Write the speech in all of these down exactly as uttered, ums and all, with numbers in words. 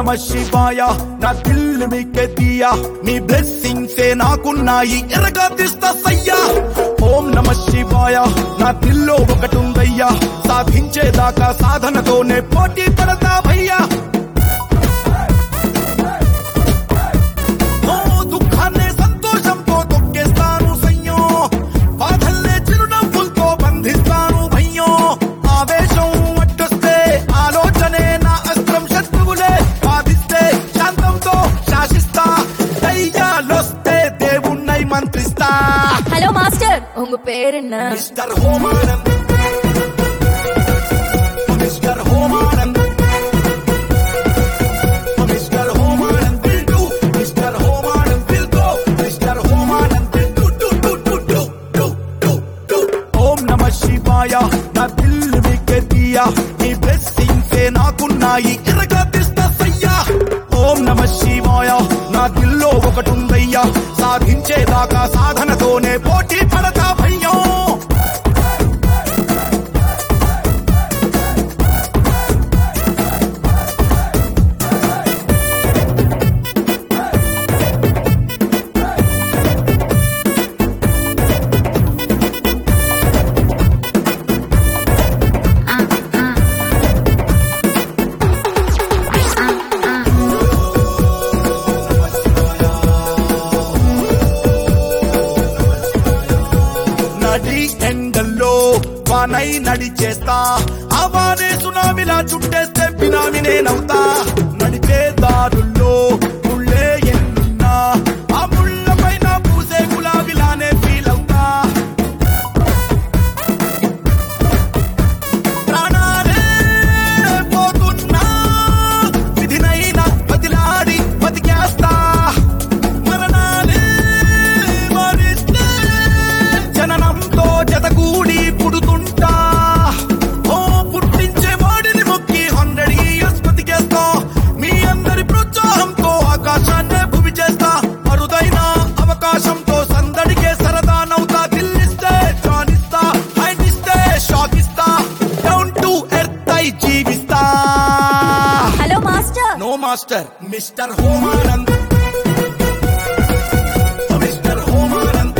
నమః శివాయ నా దిల్ మీకే దియా మీ బ్లెస్సింగ్స్ ఏ నాకున్నాయి ఎరగా తీస్తా సయ్యా ఓం నమః శివాయ నా దిల్లో ఒకటుందయ్యా సాధించేదాకా సాధనతోనే పోటీ పడతా భయ్యా దుఃఖాన్ని సంతోషంతో తొక్కేస్తాను సయ్యో బాధల్నే చిరునవ్వులతో బంధిస్తాను భయ్యో ఆవేశం అడ్డొస్తే ఆలోచనే నా అస్త్రం శత్రువులే బాధిస్తే శాంతంతో శాసిస్తా దయ్యాలొస్తే దేవుణ్ణై మంత్రిస్తా హలో మాస్టర్ ఉంగ పేరెన్న mister Homanand mister Homanand mister Homanand will do mister Homanand will go mister Homanand will do do do do do do do ఓం నమః శివాయ నా దిల్ మీకే దియా మీ బ్లెస్సింగ్స్ ఏ నాకున్నాయి ఎరగా తీస్తా సయ్యా ఓం నమః శివాయ నా దిల్లో ఒకటుందయ్యా సాధించేదాకా సాధనతోనే పోటీ పడతా భయ్యో నడి ఎండల్లో వానై నడిచేస్తా ఆ వానే సునామిలా చుట్టేస్తే బినామి నేనవుతా నడిచే దారుల్లో ముళ్ళే ఎన్నున్నా ఆ ముళ్ళ పైన పూసే గులాబీలానే ఫీల్ అవుతా ప్రాణాలే పోతున్నా విధినైనా బదిలాడి బతికేస్తా మరణాలే మరిస్తే జననంతో జతగూడి పుడుతుంటా ఓ పుట్టించే వాడిని మొక్కి హండ్రెడ్ ఇయర్స్ బతికేస్తా మీ అందరి ప్రోత్సాహంతో ఆకాశాన్నే భువి చేస్తా అరుదైన అవకాశంతో సందడికే సరదానవుతా దిల్లిస్తే జానిస్తా హైనిస్తే షాకిస్తా డౌన్ టు ఎర్త్ అయి జీవిస్తా hello master no master mister Homanand mister Homanand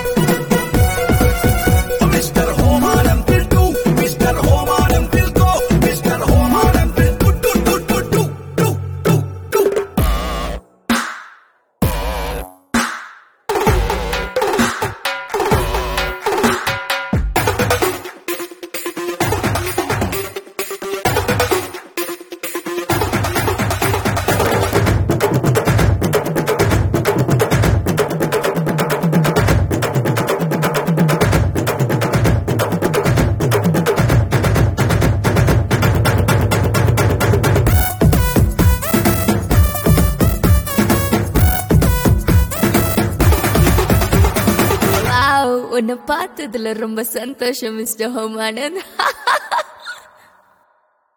mister Homanand will do mister Homanand will go mister Homanand will do do do do do do do do wow உன்னை பார்த்ததுல ரொம்ப சந்தோஷம் மிஸ்டர் ஹோமானந்த்